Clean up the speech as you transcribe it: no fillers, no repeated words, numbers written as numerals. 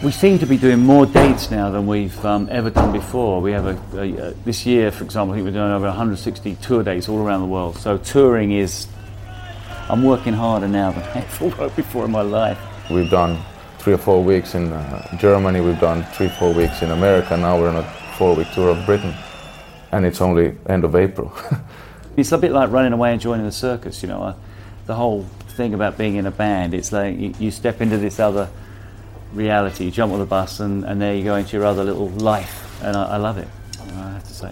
We seem to be doing more dates now than we've ever done before. We have this year, for example, I think we're doing over 160 tour dates all around the world. So touring is, I'm working harder now than I ever worked before in my life. We've done 3 or 4 weeks in Germany, we've done 3-4 weeks in America, now we're on a 4-week tour of Britain. And it's only end of April. It's a bit like running away and joining the circus, you know. The whole thing about being in a band, it's like you step into this other reality, you jump on the bus and there you go into your other little life, and I love it, I have to say.